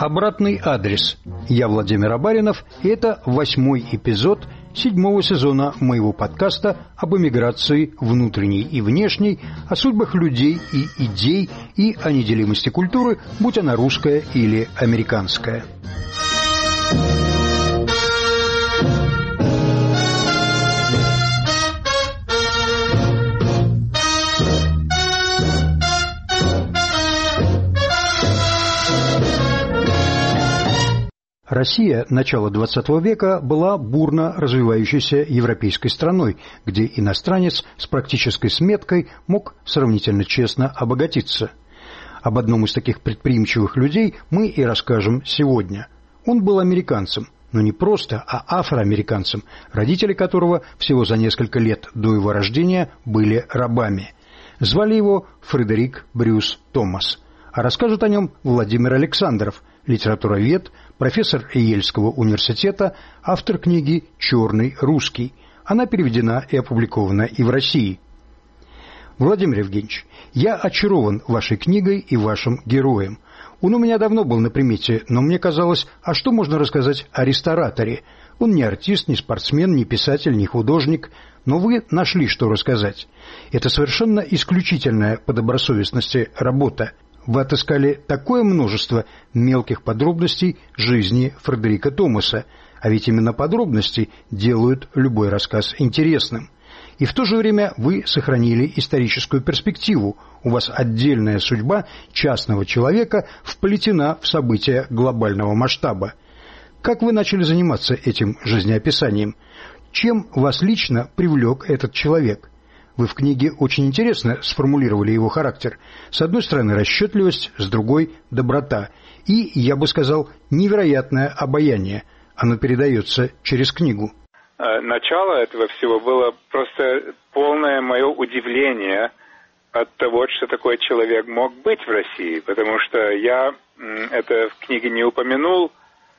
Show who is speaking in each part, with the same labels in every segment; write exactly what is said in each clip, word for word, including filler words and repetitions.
Speaker 1: Обратный адрес. Я Владимир Абаринов, и это восьмой эпизод седьмого сезона моего подкаста об эмиграции внутренней и внешней, о судьбах людей и идей и о неделимости культуры, будь она русская или американская. Россия начала двадцатого века была бурно развивающейся европейской страной, где иностранец с практической сметкой мог сравнительно честно обогатиться. Об одном из таких предприимчивых людей мы и расскажем сегодня. Он был американцем, но не просто, а афроамериканцем, родители которого всего за несколько лет до его рождения были рабами. Звали его Фредерик Брюс Томас. А расскажет о нем Владимир Александров, литературовед, профессор Йельского университета, автор книги «Черный русский». Она переведена и опубликована и в России. Владимир Евгеньевич, я очарован вашей книгой и вашим героем. Он у меня давно был на примете, но мне казалось, а что можно рассказать о рестораторе? Он не артист, не спортсмен, не писатель, не художник, но вы нашли, что рассказать. Это совершенно исключительная по добросовестности работа. Вы отыскали такое множество мелких подробностей жизни Фредерика Томаса, а ведь именно подробности делают любой рассказ интересным. И в то же время вы сохранили историческую перспективу. У вас отдельная судьба частного человека вплетена в события глобального масштаба. Как вы начали заниматься этим жизнеописанием? Чем вас лично привлек этот человек? Вы в книге очень интересно сформулировали его характер. С одной стороны расчетливость, с другой доброта. И, я бы сказал, невероятное обаяние. Оно передается через книгу.
Speaker 2: Начало этого всего было просто полное мое удивление от того, что такой человек мог быть в России. Потому что я это в книге не упомянул,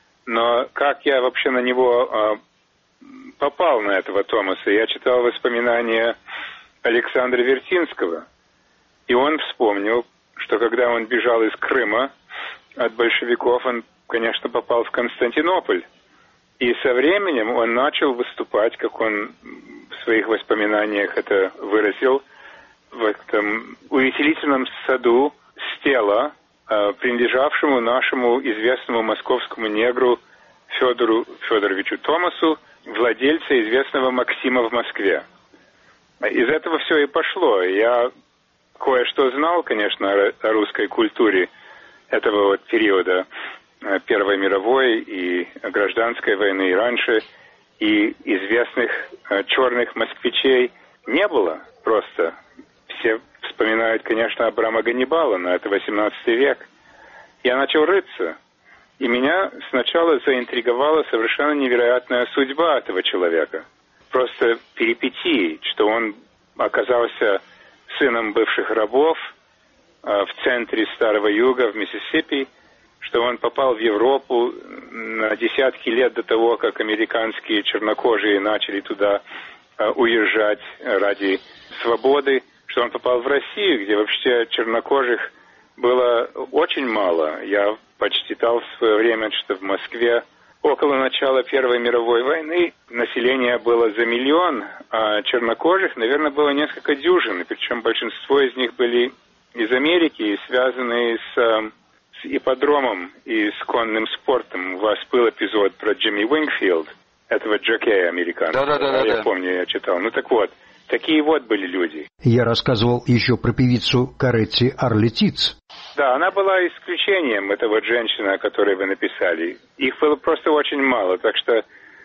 Speaker 2: но как я вообще на него попал, на этого Томаса. Я читал воспоминания Александра Вертинского, и он вспомнил, что когда он бежал из Крыма от большевиков, он, конечно, попал в Константинополь. И со временем он начал выступать, как он в своих воспоминаниях это выразил, в этом увеселительном саду Стела, принадлежавшему нашему известному московскому негру Федору Федоровичу Томасу, владельца известного Максима в Москве. Из этого все и пошло. Я кое-что знал, конечно, о русской культуре этого вот периода Первой мировой и гражданской войны и раньше, и известных черных москвичей не было просто. Все вспоминают, конечно, Абрама Ганнибала, но это восемнадцатый век. Я начал рыться, и меня сначала заинтриговала совершенно невероятная судьба этого человека. Просто перипетии, что он оказался сыном бывших рабов э, в центре Старого Юга, в Миссисипи, что он попал в Европу на десятки лет до того, как американские чернокожие начали туда э, уезжать ради свободы, что он попал в Россию, где вообще чернокожих было очень мало. Я почитал в свое время, что в Москве около начала Первой мировой войны население было за миллион, а чернокожих, наверное, было несколько дюжин. Причем большинство из них были из Америки, связанные с, с ипподромом и с конным спортом. У вас был эпизод про Джимми Уингфилд, этого джокея американского. Да-да-да. Я помню, я читал. Ну так вот, такие вот были люди.
Speaker 1: Я рассказывал еще про певицу Каретти Арли Титц.
Speaker 2: Да, она была исключением, эта вот женщина, о которой вы написали. Их было просто очень мало, так что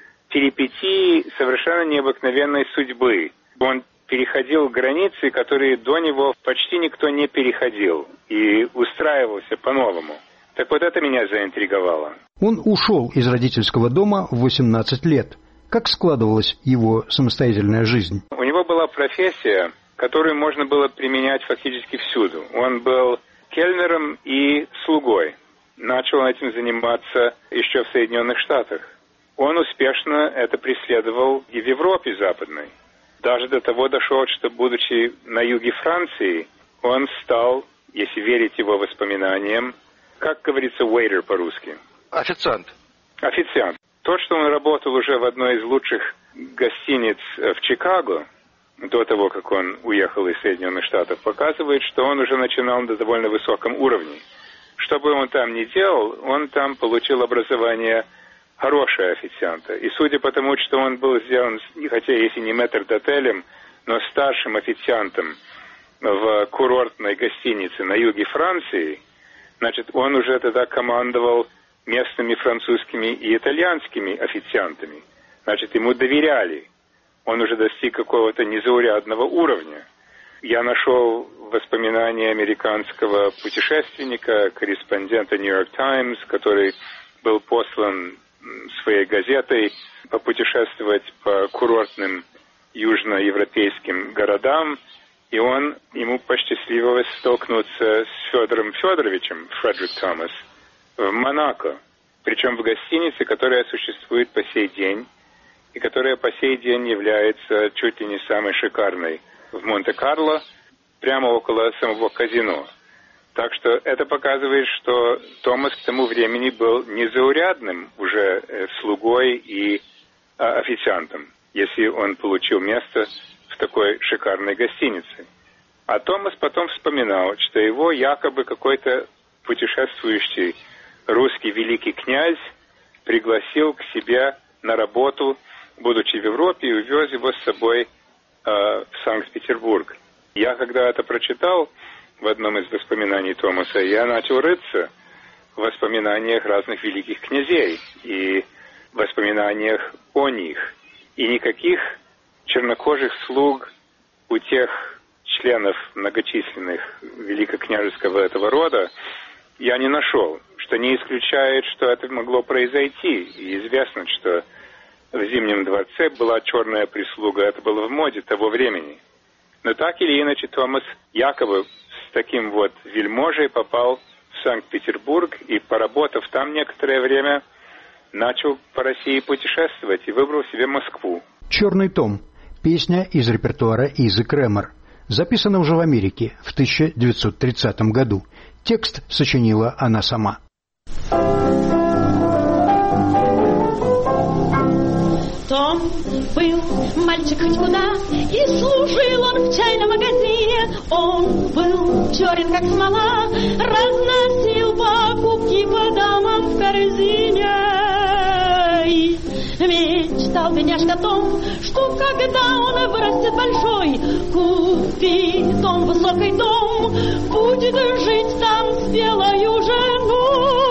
Speaker 2: перипетии совершенно необыкновенной судьбы. Он переходил границы, которые до него почти никто не переходил, и устраивался по-новому. Так вот это меня заинтриговало.
Speaker 1: Он ушел из родительского дома в восемнадцать лет. Как складывалась его самостоятельная жизнь?
Speaker 2: У него была профессия, которую можно было применять фактически всюду. Он был кельнером и слугой. Начал этим заниматься еще в Соединенных Штатах. Он успешно это преследовал и в Европе западной. Даже до того дошел, что, будучи на юге Франции, он стал, если верить его воспоминаниям, как говорится, waiter по-русски?
Speaker 3: Официант.
Speaker 2: Официант. То, что он работал уже в одной из лучших гостиниц в Чикаго, до того, как он уехал из Соединенных Штатов, показывает, что он уже начинал на довольно высоком уровне. Что бы он там ни делал, он там получил образование хорошего официанта. И судя по тому, что он был сделан, хотя если не метрдотелем, но старшим официантом в курортной гостинице на юге Франции, значит, он уже тогда командовал местными французскими и итальянскими официантами. Значит, ему доверяли. Он уже достиг какого-то незаурядного уровня. Я нашел воспоминания американского путешественника, корреспондента «Нью-Йорк Таймс», который был послан своей газетой попутешествовать по курортным южноевропейским городам, и он, ему посчастливилось столкнуться с Федором Федоровичем, Фредерик Томас, в Монако, причем в гостинице, которая существует по сей день, и которая по сей день является чуть ли не самой шикарной в Монте-Карло, прямо около самого казино. Так что это показывает, что Томас к тому времени был незаурядным уже э, слугой и э, официантом, если он получил место в такой шикарной гостинице. А Томас потом вспоминал, что его якобы какой-то путешествующий русский великий князь пригласил к себе на работу, будучи в Европе, и увез его с собой э, в Санкт-Петербург. Я, когда это прочитал в одном из воспоминаний Томаса, я начал рыться в воспоминаниях разных великих князей и воспоминаниях о них. И никаких чернокожих слуг у тех членов многочисленных великокняжеского этого рода я не нашел, что не исключает, что это могло произойти. И известно, что в Зимнем дворце была черная прислуга, это было в моде того времени. Но так или иначе Томас якобы с таким вот вельможей попал в Санкт-Петербург и, поработав там некоторое время, начал по России путешествовать и выбрал себе Москву.
Speaker 1: «Черный том» – песня из репертуара Изы Кремер. Записана уже в Америке в тысяча девятьсот тридцатом году. Текст сочинила она сама.
Speaker 4: Том был мальчик хоть куда, и служил он в чайном магазине. Он был черен, как смола, разносил покупки по домам в корзине. И мечтал бедняжка Том, что когда он вырастет большой, купит он высокий дом, будет жить там с белою женой.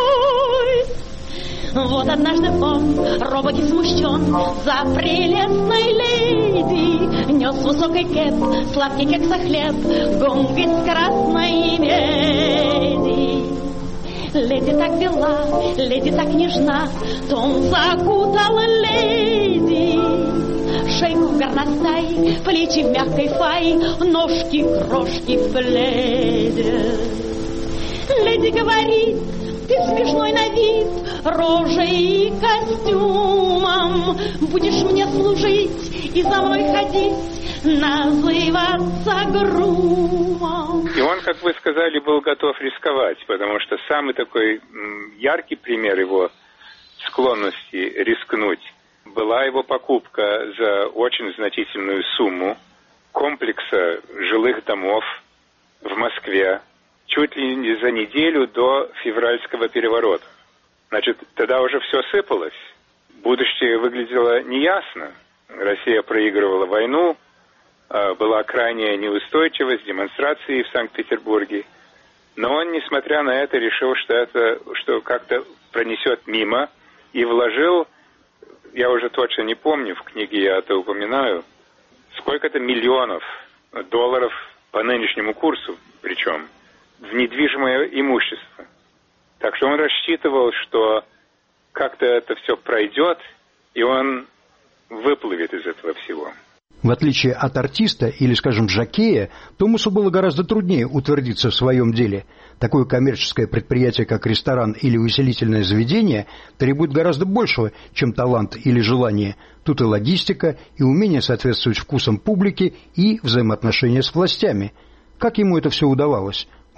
Speaker 4: Вот однажды он, робок и смущен, за прелестной леди нес высокий кэп, сладкий кекса хлеб, гонг из красной меди. Леди так бела, леди так нежна, Том закутал леди. Шейку в горностай, плечи в мягкой фай, ножки крошки в пледе. Леди говорит: ты смешной на вид, рожей и костюмом, будешь мне служить и за мной ходить, называться грумом.
Speaker 2: И он, как вы сказали, был готов рисковать, потому что самый такой м, яркий пример его склонности рискнуть была его покупка за очень значительную сумму комплекса жилых домов в Москве чуть ли не за неделю до февральского переворота. Значит, тогда уже все сыпалось. Будущее выглядело неясно. Россия проигрывала войну, была крайняя неустойчивость, демонстрации в Санкт-Петербурге. Но он, несмотря на это, решил, что это что как-то пронесет мимо, и вложил, я уже точно не помню, в книге я это упоминаю, сколько-то миллионов долларов по нынешнему курсу, причем, в недвижимое имущество. Так что он рассчитывал, что как-то это все пройдет, и он выплывет из этого всего.
Speaker 1: В отличие от артиста или, скажем, жокея, Томасу было гораздо труднее утвердиться в своем деле. Такое коммерческое предприятие, как ресторан или увеселительное заведение, требует гораздо большего, чем талант или желание. Тут и логистика, и умение соответствовать вкусам публики, и взаимоотношения с властями. Как ему это все удавалось?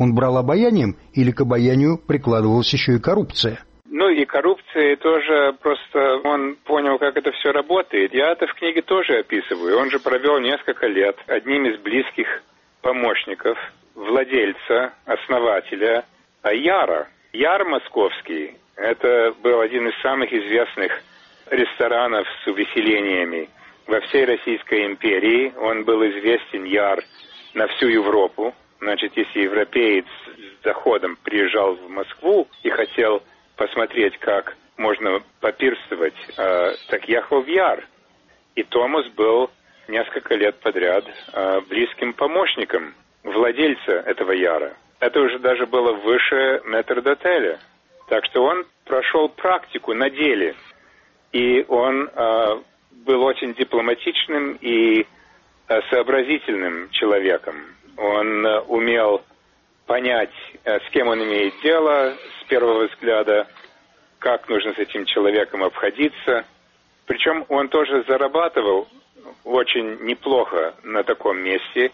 Speaker 1: Он брал обаянием или к обаянию прикладывалась еще и коррупция?
Speaker 2: Ну и коррупция тоже, просто он понял, как это все работает. Я это в книге тоже описываю. Он же провел несколько лет одним из близких помощников владельца, основателя Яра. Яр московский – это был один из самых известных ресторанов с увеселениями во всей Российской империи. Он был известен, Яр, на всю Европу. Значит, если европеец с доходом приезжал в Москву и хотел посмотреть, как можно попирствовать, э, так ехал в Яр. И Томас был несколько лет подряд э, близким помощником владельца этого Яра. Это уже даже было выше метрдотеля. Так что он прошел практику на деле. И он э, был очень дипломатичным и э, сообразительным человеком. Он э, умел понять, э, с кем он имеет дело с первого взгляда, как нужно с этим человеком обходиться. Причем он тоже зарабатывал очень неплохо на таком месте,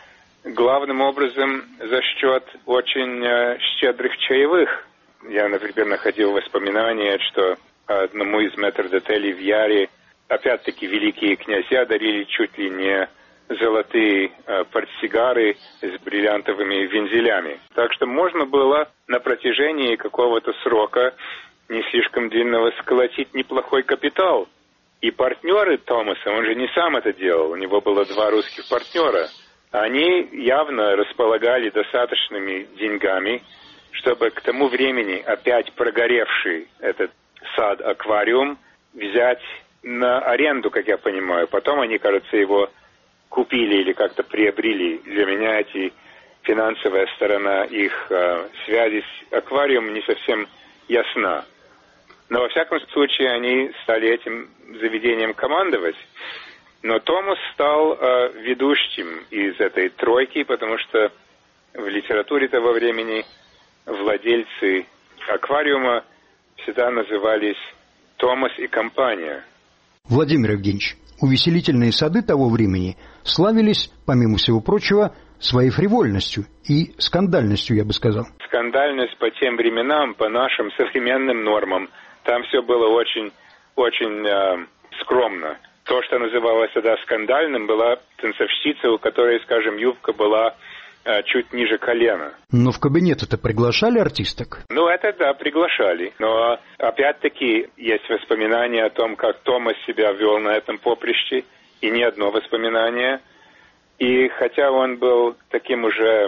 Speaker 2: главным образом за счет очень э, щедрых чаевых. Я, например, находил воспоминания, что одному из метрдотелей в Яре опять-таки великие князья дарили чуть ли не золотые э, портсигары с бриллиантовыми вензелями. Так что можно было на протяжении какого-то срока, не слишком длинного, сколотить неплохой капитал. И партнеры Томаса, он же не сам это делал, у него было два русских партнера, они явно располагали достаточными деньгами, чтобы к тому времени опять прогоревший этот сад-аквариум взять на аренду, как я понимаю. Потом они, кажется, его купили или как-то приобрели. Для меня эти финансовая сторона их э, связи с аквариумом не совсем ясна. Но во всяком случае они стали этим заведением командовать. Но Томас стал э, ведущим из этой тройки, потому что в литературе того времени владельцы аквариума всегда назывались Томас и компания.
Speaker 1: Владимир Евгеньевич, увеселительные сады того времени славились, помимо всего прочего, своей фривольностью и скандальностью, я бы сказал.
Speaker 2: Скандальность по тем временам, по нашим современным нормам, там все было очень, очень э, скромно. То, что называлось тогда скандальным, была танцовщица, у которой, скажем, юбка была э, чуть ниже колена.
Speaker 1: Но в кабинет-то приглашали артисток?
Speaker 2: Ну, это да, приглашали. Но опять-таки есть воспоминания о том, как Томас себя вел на этом поприще, и не одно воспоминание. И хотя он был таким уже,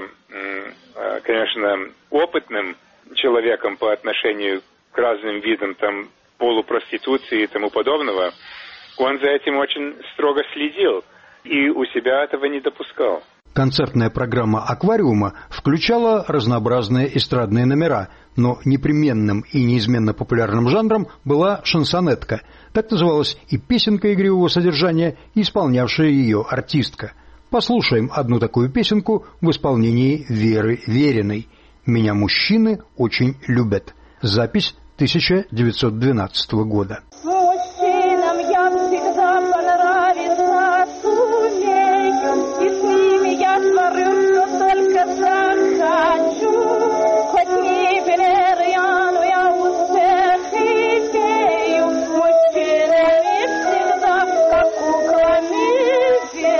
Speaker 2: э, конечно, опытным человеком по отношению к разным видам там полупроституции и тому подобного, он за этим очень строго следил и у себя этого не допускал.
Speaker 1: Концертная программа «Аквариума» включала разнообразные эстрадные номера, но непременным и неизменно популярным жанром была шансонетка. Так называлась и песенка игривого содержания, и исполнявшая ее артистка. Послушаем одну такую песенку в исполнении Веры Вериной. «Меня мужчины очень любят». Запись тысяча девятьсот двенадцатого года.
Speaker 3: Мужчинам я всегда понравиться сумею, и с ними я творю, что только захочу. Хоть не переряну я успех имею, мужчинами всегда, как куклами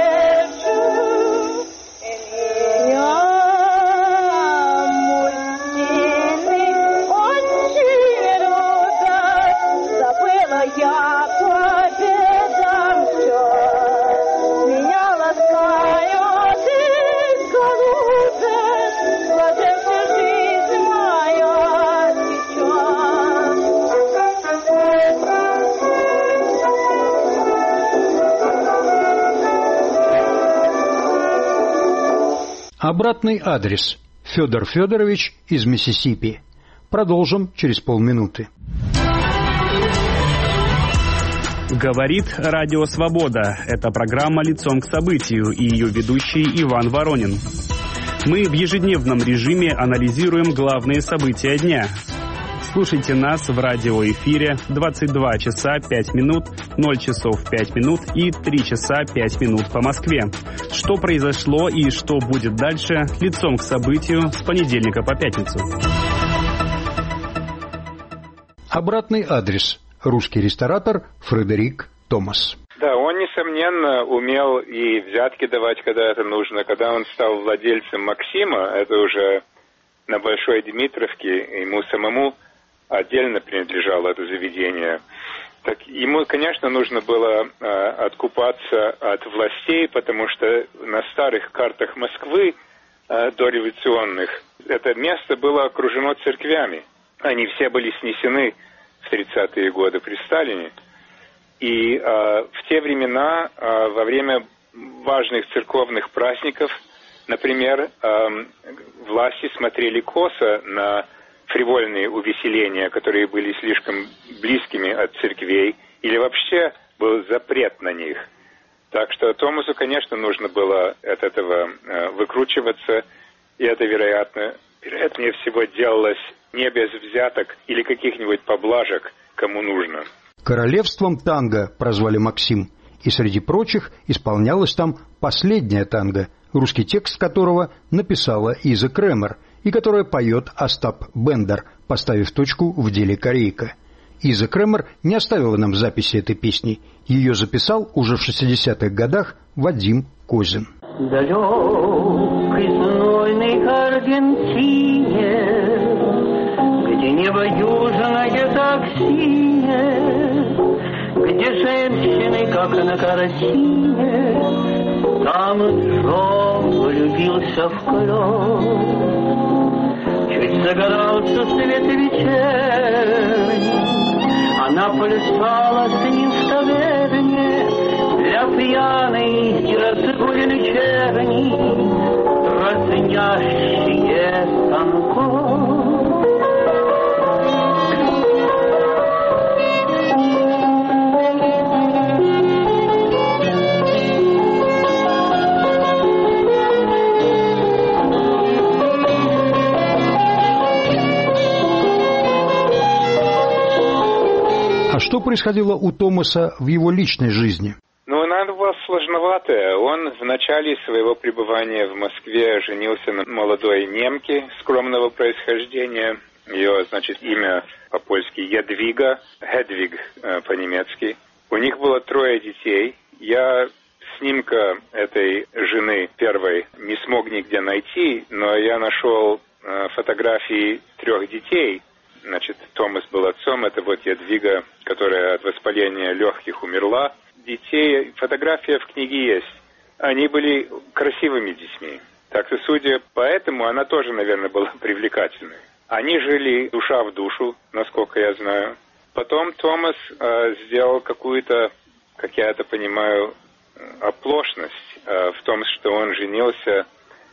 Speaker 3: вижу. Я я по бедам все, меня ласкают и голубят, блаженная жизнь моя
Speaker 1: течет. Обратный адрес. Федор Федорович из Миссисипи. Продолжим через полминуты.
Speaker 5: Говорит Радио Свобода. Это программа «Лицом к событию» и ее ведущий Иван Воронин. Мы в ежедневном режиме анализируем главные события дня. Слушайте нас в радиоэфире двадцать два часа пять минут, ноль часов пять минут и три часа пять минут по Москве. Что произошло и что будет дальше, лицом к событию с понедельника по пятницу.
Speaker 1: Обратный адрес. Русский ресторатор Фредерик Томас.
Speaker 2: Да, он, несомненно, умел и взятки давать, когда это нужно. Когда он стал владельцем Максима, это уже на Большой Дмитровке, ему самому отдельно принадлежало это заведение. Так ему, конечно, нужно было э, откупаться от властей, потому что на старых картах Москвы э, дореволюционных это место было окружено церквями. Они все были снесены в тридцатые годы при Сталине. И э, в те времена, э, во время важных церковных праздников, например, э, власти смотрели косо на фривольные увеселения, которые были слишком близкими от церквей, или вообще был запрет на них. Так что Томасу, конечно, нужно было от этого э, выкручиваться, и это, вероятно, вероятнее всего делалось не без взяток или каких-нибудь поблажек, кому нужно.
Speaker 1: Королевством танго прозвали Максим, и среди прочих исполнялось там последнее танго, русский текст которого написала Иза Кремер, и которое поет Остап Бендер, поставив точку в деле «Корейка». Иза Кремер не оставила нам записи этой песни. Ее записал уже в шестидесятых годах Вадим Козин.
Speaker 6: Далекой знойной Аргентине, где небо южное так синее, где женщины, как на картине, там Джон влюбился в клен. Чуть загорался свет вечерний, она плясала с ним в таверне для пьяной и разгуленной черни, разнящие станком.
Speaker 1: А что происходило у Томаса в его личной жизни?
Speaker 2: Ну, она была сложноватая. Он в начале своего пребывания в Москве женился на молодой немке скромного происхождения. Ее, значит, имя по-польски Едвига, Хедвиг по-немецки. У них было трое детей. Я снимка этой жены первой не смог нигде найти, но я нашел фотографии трех детей. Значит, Томас был отцом, это вот Едвига, которая от воспаления легких умерла. Детей, фотография в книге есть. Они были красивыми детьми. Так что, судя по этому, она тоже, наверное, была привлекательной. Они жили душа в душу, насколько я знаю. Потом Томас э, сделал какую-то, как я это понимаю, оплошность э, в том, что он женился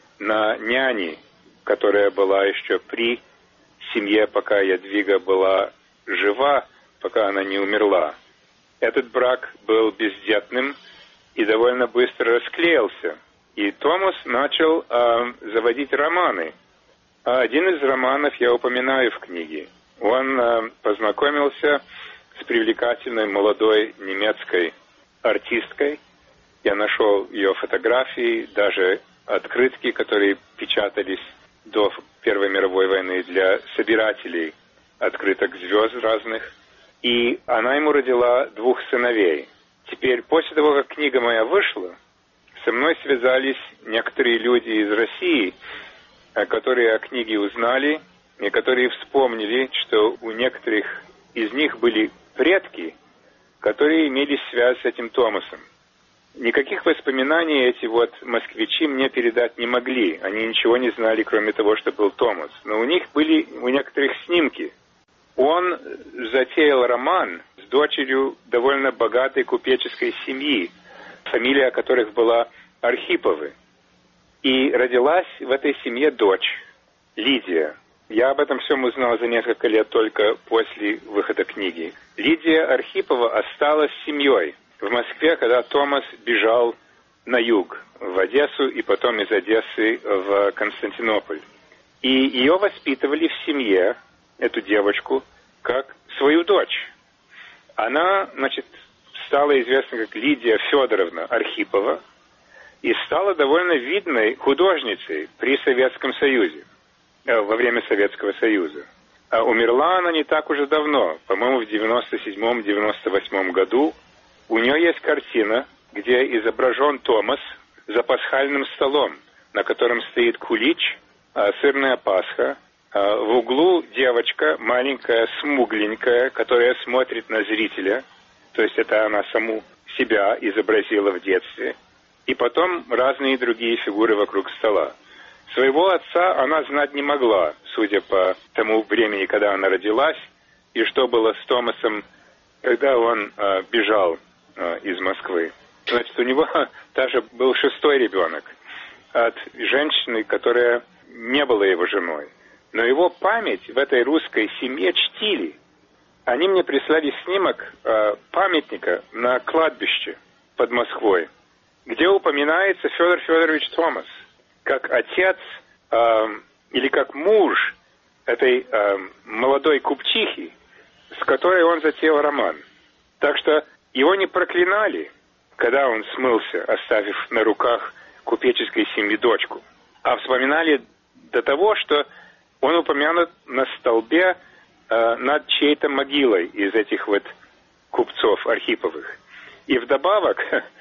Speaker 2: на няне, которая была еще при семье, пока Едвига была жива, пока она не умерла. Этот брак был бездетным и довольно быстро расклеился. И Томас начал э, заводить романы. Один из романов я упоминаю в книге. Он э, познакомился с привлекательной молодой немецкой артисткой. Я нашел ее фотографии, даже открытки, которые печатались до Первой мировой войны для собирателей открыток звезд разных. И она ему родила двух сыновей. Теперь, после того, как книга моя вышла, со мной связались некоторые люди из России, которые о книге узнали, и которые вспомнили, что у некоторых из них были предки, которые имели связь с этим Томасом. Никаких воспоминаний эти вот москвичи мне передать не могли. Они ничего не знали, кроме того, что был Томас. Но у них были у некоторых снимки. Он затеял роман с дочерью довольно богатой купеческой семьи, фамилия которых была Архиповы. И родилась в этой семье дочь, Лидия. Я об этом всем узнал за несколько лет только после выхода книги. Лидия Архипова осталась с семьей в Москве, когда Томас бежал на юг, в Одессу, и потом из Одессы в Константинополь. И ее воспитывали в семье, эту девочку, как свою дочь. Она, значит, стала известна как Лидия Федоровна Архипова и стала довольно видной художницей при Советском Союзе, во время Советского Союза. А умерла она не так уже давно, по-моему, в девяносто седьмом — девяносто восьмом году. У нее есть картина, где изображен Томас за пасхальным столом, на котором стоит кулич, сырная пасха. В углу девочка, маленькая, смугленькая, которая смотрит на зрителя. То есть это она саму себя изобразила в детстве. И потом разные другие фигуры вокруг стола. Своего отца она знать не могла, судя по тому времени, когда она родилась, и что было с Томасом, когда он э, бежал э, из Москвы. Значит, у него даже был шестой ребенок от женщины, которая не была его женой. Но его память в этой русской семье чтили. Они мне прислали снимок э, памятника на кладбище под Москвой, где упоминается Федор Федорович Томас как отец э, или как муж этой э, молодой купчихи, с которой он затеял роман. Так что его не проклинали, когда он смылся, оставив на руках купеческой семьи дочку, а вспоминали до того, что он упомянут на столбе э, над чьей-то могилой из этих вот купцов Архиповых. И вдобавок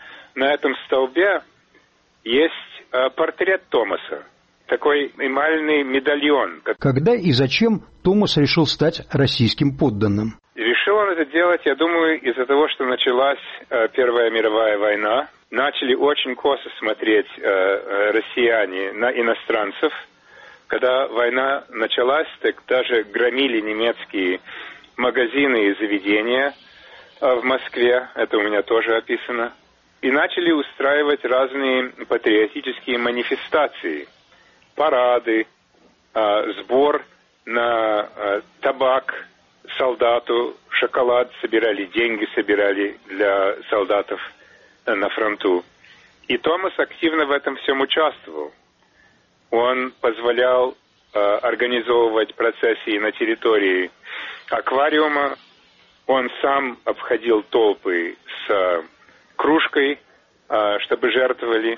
Speaker 2: на этом столбе есть э, портрет Томаса, такой эмальный медальон.
Speaker 1: Когда и зачем Томас решил стать российским подданным?
Speaker 2: Решил он это делать, я думаю, из-за того, что началась э, Первая мировая война. Начали очень косо смотреть э, э, россияне на иностранцев. Когда война началась, так даже громили немецкие магазины и заведения э, в Москве. Это у меня тоже описано. И начали устраивать разные патриотические манифестации, парады, э, сбор на э, табак солдату, шоколад собирали, деньги собирали для солдатов э, на фронту. И Томас активно в этом всем участвовал. Он позволял э, организовывать процессии на территории аквариума. Он сам обходил толпы с э, кружкой, э, чтобы жертвовали.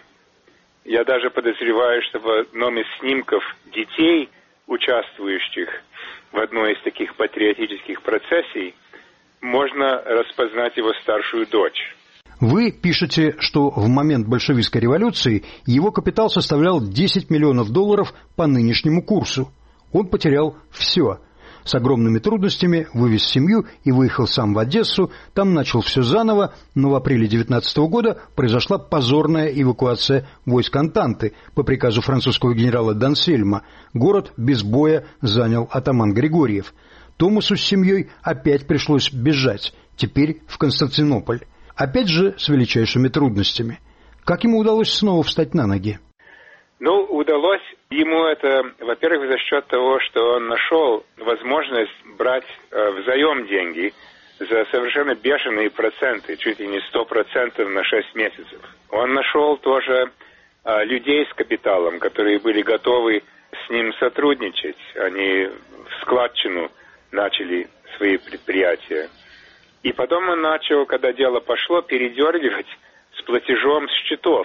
Speaker 2: Я даже подозреваю, что в одном из снимков детей, участвующих в одной из таких патриотических процессий, можно распознать его старшую дочь.
Speaker 1: Вы пишете, что в момент большевистской революции его капитал составлял десять миллионов долларов по нынешнему курсу. Он потерял все. С огромными трудностями вывез семью и выехал сам в Одессу. Там начал все заново, но в апреле девятнадцатого года произошла позорная эвакуация войск Антанты по приказу французского генерала Дансельма. Город без боя занял атаман Григорьев. Томасу с семьей опять пришлось бежать, теперь в Константинополь. Опять же с величайшими трудностями. Как ему удалось снова встать на ноги?
Speaker 2: Ну, удалось ему это, во-первых, за счет того, что он нашел возможность брать э, взаим деньги за совершенно бешеные проценты, чуть ли не сто процентов на шесть месяцев. Он нашел тоже э, людей с капиталом, которые были готовы с ним сотрудничать. Они в складчину начали свои предприятия. И потом он начал, когда дело пошло, передергивать с платежом с счетов.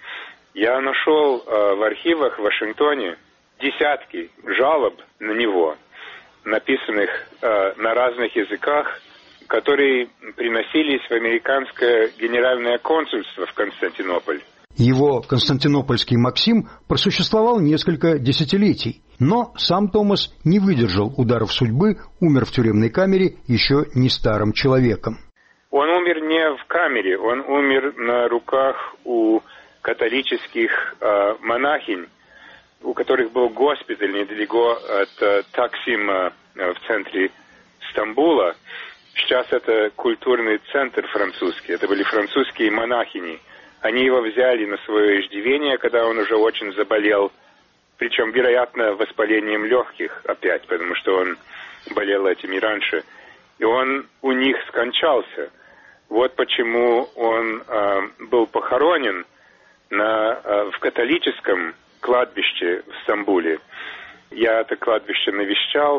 Speaker 2: Я нашел э, в архивах в Вашингтоне десятки жалоб на него, написанных э, на разных языках, которые приносились в американское генеральное консульство в Константинополь.
Speaker 1: Его константинопольский Максим просуществовал несколько десятилетий, но сам Томас не выдержал ударов судьбы, умер в тюремной камере еще не старым человеком.
Speaker 2: Он умер не в камере, он умер на руках у католических э, монахинь, у которых был госпиталь недалеко от э, Таксима э, в центре Стамбула. Сейчас это культурный центр французский, это были французские монахини. Они его взяли на свое иждивение, когда он уже очень заболел, причем, вероятно, воспалением легких опять, потому что он болел этим и раньше. И он у них скончался. Вот почему он э, был похоронен на, э, в католическом кладбище в Стамбуле. Я это кладбище навещал,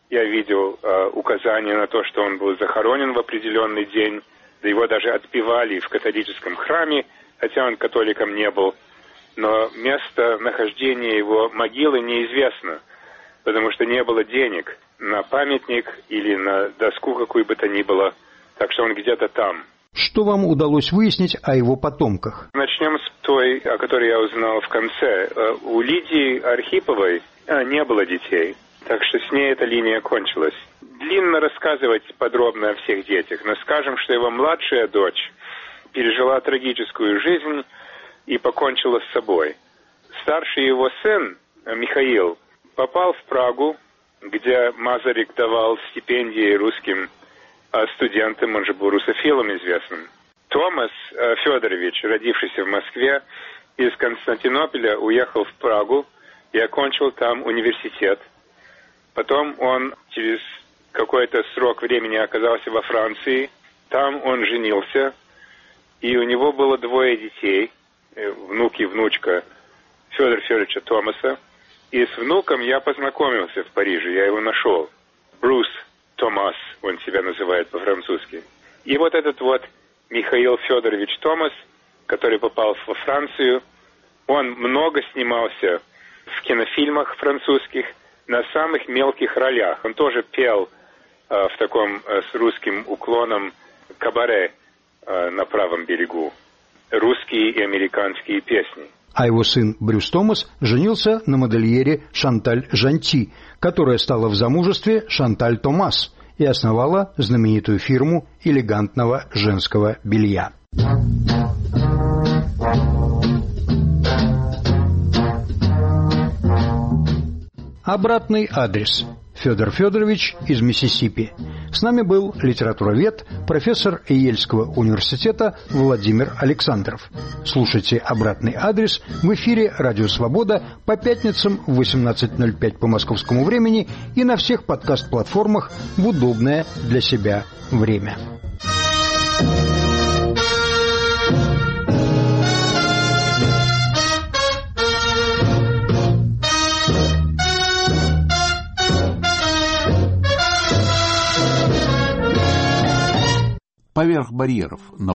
Speaker 2: Я видел э, указания на то, что он был захоронен в определенный день. Да его даже отпевали в католическом храме, хотя он католиком не был. Но место нахождения его могилы неизвестно, потому что не было денег на памятник или на доску какую бы то ни было. Так что он где-то там.
Speaker 1: Что вам удалось выяснить о его потомках?
Speaker 2: Начнем с той, о которой я узнал в конце. У Лидии Архиповой не было детей, так что с ней эта линия кончилась. Длинно рассказывать подробно о всех детях, но скажем, что его младшая дочь пережила трагическую жизнь и покончила с собой. Старший его сын, Михаил, попал в Прагу, где Мазарик давал стипендии русским студентам, он же был русофилом известным. Томас Федорович, родившийся в Москве, из Константинополя уехал в Прагу и окончил там университет. Потом он через какой-то срок времени оказался во Франции. Там он женился, и у него было двое детей, внук и внучка Федора Федоровича Томаса. И с внуком я познакомился в Париже, я его нашел. Брюс Томас, он себя называет по-французски. И вот этот вот Михаил Федорович Томас, который попал во Францию, он много снимался в кинофильмах французских на самых мелких ролях. Он тоже пел э, в таком э, с русским уклоном кабаре э, на правом берегу. Русские и американские песни.
Speaker 1: А его сын Брюс Томас женился на модельере Шанталь Жанти, которая стала в замужестве Шанталь Томас и основала знаменитую фирму элегантного женского белья. Обратный адрес. Федор Федорович из Миссисипи. С нами был литературовед, профессор Йельского университета Владимир Александров. Слушайте «Обратный адрес» в эфире «Радио Свобода» по пятницам в восемнадцать ноль пять по московскому времени и на всех подкаст-платформах в удобное для себя время.
Speaker 7: Поверх барьеров на